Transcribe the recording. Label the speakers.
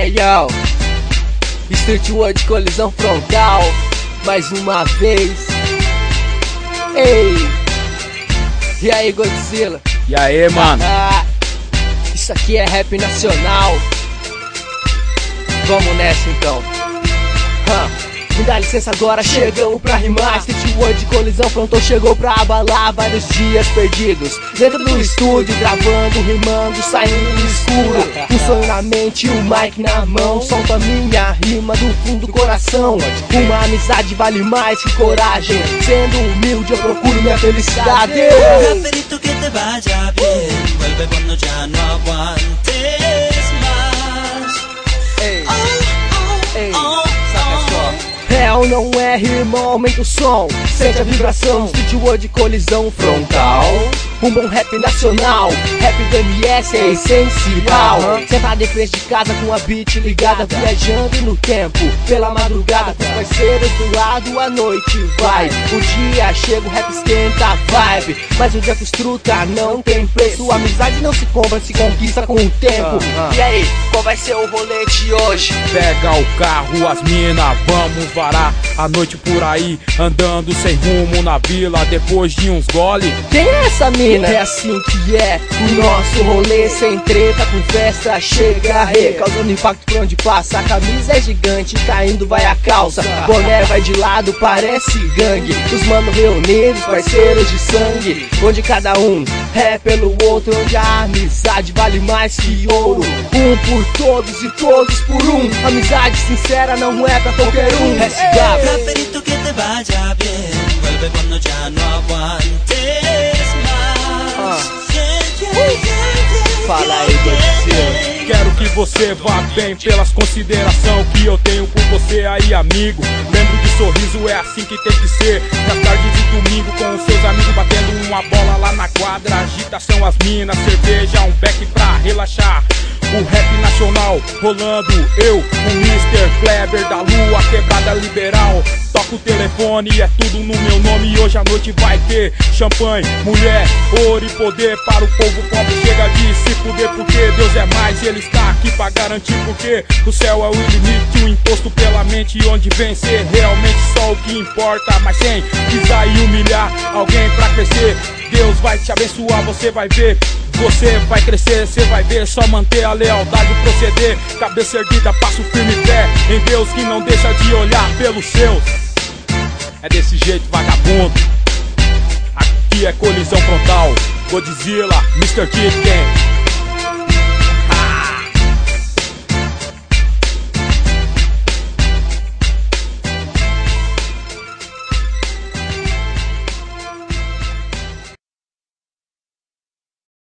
Speaker 1: Hey yo, Street World Colisão Frontal, mais uma vez. Ei, e aí Godzilla?
Speaker 2: E aí, mano?
Speaker 1: Isso aqui é rap nacional. Vamos nessa então. Me dá licença agora, chegamos pra rimar. Street World Colisão Frontal chegou pra abalar vários dias perdidos dentro do estúdio, gravando, rimando, saindo no escuro. Um sonho na mente e o mic na mão. Solta a minha rima do fundo do coração. Uma amizade vale mais que coragem. Sendo humilde eu procuro minha felicidade.
Speaker 3: Preferito que te vaya bien. Vuelve cuando ya no aguantes más.
Speaker 1: Ei, ei, saca só. É ou não é, rima, aumenta o som. Sente a vibração, Street World Colisão Frontal. Um bom rap nacional, rap do MS é essencial. Sentado em frente de casa com a beat ligada, viajando no tempo, pela madrugada com os parceiros do lado, a noite vai. O dia chega, o rap esquenta a vibe, mas o dia fruta não tem preço. A amizade não se compra, se conquista com o tempo. E aí, qual vai ser o rolê de hoje?
Speaker 2: Pega o carro, as mina, vamos varar a noite por aí, andando sem rumo na vila, depois de uns gole.
Speaker 1: Quem é essa mina? É assim que é o nosso rolê, sem treta, com festa, chega rê, causando impacto por onde passa. A camisa é gigante, caindo vai a calça, boné vai de lado, parece gangue. Os manos reunidos, parceiros de sangue, onde cada um é pelo outro, onde a amizade vale mais que ouro. Um por todos e todos por um, amizade sincera não é pra qualquer um.
Speaker 3: Preferito que te vaya bien. Vuelve cuando ya no aguantes más.
Speaker 1: Fala aí, Godzilla.
Speaker 2: Quero que você vá bem pelas considerações que eu tenho por você aí, amigo. Lembro que sorriso é assim que tem que ser. Nas tardes de domingo com os seus amigos batendo uma bola lá na quadra. Agitação, as minas, cerveja, um beck pra relaxar. O rap nacional rolando, eu, o Mr. Kleber da Lua, quebrada liberal. Toco o telefone e é tudo no meu nome. E hoje à noite vai ter champanhe, mulher, ouro e poder para o povo pobre. Chega de se fuder porque Deus é mais e Ele está aqui pra garantir. Porque o céu é o limite, o imposto pela mente. Onde vencer realmente só o que importa. Mas sem pisar e humilhar alguém pra crescer. Deus vai te abençoar, você vai ver. Você vai crescer, você vai ver, só manter a lealdade e proceder. Cabeça erguida, passo firme pé em Deus que não deixa de olhar pelos seus. É desse jeito, vagabundo. Aqui é Colisão Frontal, Godzilla, Mr. Kid Game.